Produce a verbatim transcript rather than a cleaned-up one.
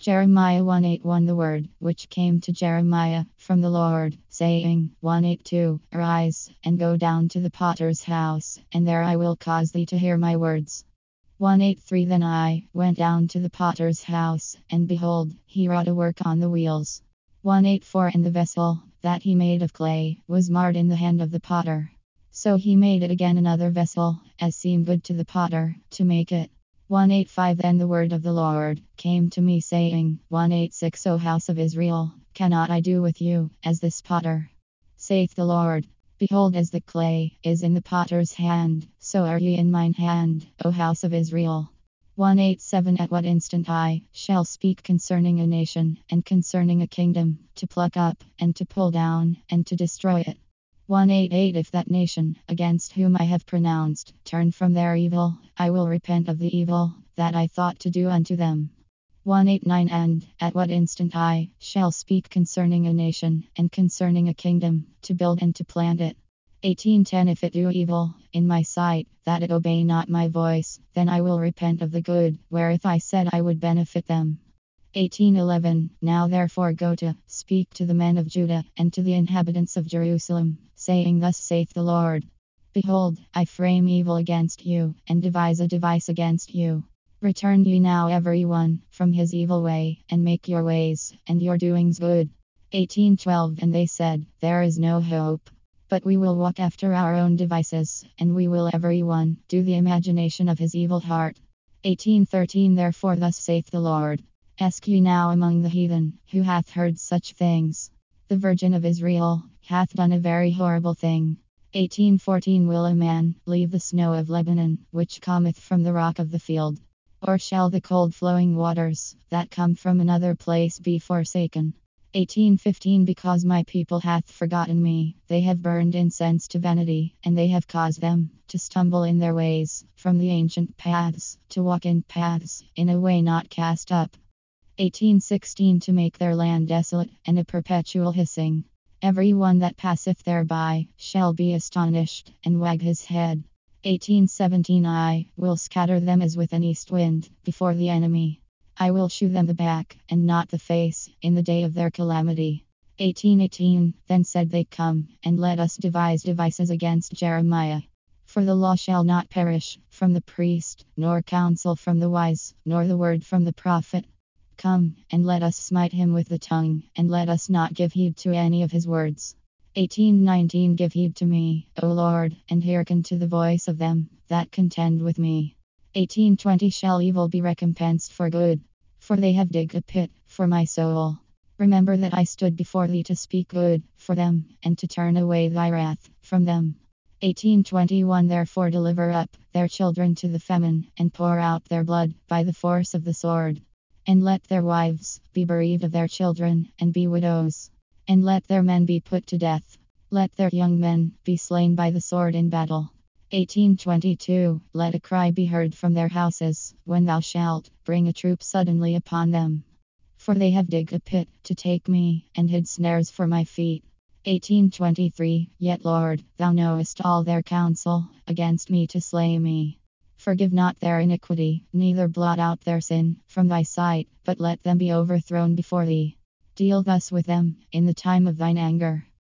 Jeremiah one eighty-one The word which came to Jeremiah from the Lord, saying, one eighty-two Arise, and go down to the potter's house, and there I will cause thee to hear my words. one eighty-three Then I went down to the potter's house, and behold, he wrought a work on the wheels. one eighty-four And the vessel that he made of clay was marred in the hand of the potter. So he made it again another vessel, as seemed good to the potter, to make it. one eighty-five Then the word of the Lord came to me, saying, one eighty-six O house of Israel, cannot I do with you as this potter? Saith the Lord. Behold, as the clay is in the potter's hand, so are ye in mine hand, O house of Israel. one eighty-seven At what instant I shall speak concerning a nation, and concerning a kingdom, to pluck up, and to pull down, and to destroy it. one eighty-eight If that nation, against whom I have pronounced, turn from their evil, I will repent of the evil that I thought to do unto them. one eighty-nine And at what instant I shall speak concerning a nation, and concerning a kingdom, to build and to plant it. eighteen ten If it do evil in my sight, that it obey not my voice, then I will repent of the good, wherewith I said I would benefit them. eighteen eleven Now therefore go to, speak to the men of Judah, and to the inhabitants of Jerusalem, saying, Thus saith the Lord. Behold, I frame evil against you, and devise a device against you. Return ye now every one from his evil way, and make your ways and your doings good. eighteen twelve And they said, There is no hope. But we will walk after our own devices, and we will every one do the imagination of his evil heart. eighteen thirteen Therefore thus saith the Lord. Ask ye now among the heathen, who hath heard such things? The Virgin of Israel hath done a very horrible thing. eighteen fourteen Will a man leave the snow of Lebanon, which cometh from the rock of the field? Or shall the cold flowing waters that come from another place be forsaken? eighteen fifteen Because my people hath forgotten me, they have burned incense to vanity, and they have caused them to stumble in their ways, from the ancient paths, to walk in paths, in a way not cast up. eighteen sixteen To make their land desolate, and a perpetual hissing. Every one that passeth thereby shall be astonished, and wag his head. eighteen seventeen I will scatter them as with an east wind, before the enemy. I will shew them the back, and not the face, in the day of their calamity. eighteen eighteen Then said they, Come, and let us devise devices against Jeremiah. For the law shall not perish from the priest, nor counsel from the wise, nor the word from the prophet. Come, and let us smite him with the tongue, and let us not give heed to any of his words. eighteen nineteen Give heed to me, O Lord, and hearken to the voice of them that contend with me. eighteen twenty Shall evil be recompensed for good? For they have digged a pit for my soul. Remember that I stood before thee to speak good for them, and to turn away thy wrath from them. eighteen twenty-one Therefore deliver up their children to the famine, and pour out their blood by the force of the sword. And let their wives be bereaved of their children, and be widows. And let their men be put to death. Let their young men be slain by the sword in battle. eighteen twenty-two Let a cry be heard from their houses, when thou shalt bring a troop suddenly upon them. For they have digged a pit to take me, and hid snares for my feet. eighteen twenty-three Yet, Lord, thou knowest all their counsel against me to slay me. Forgive not their iniquity, neither blot out their sin from thy sight, but let them be overthrown before thee. Deal thus with them in the time of thine anger.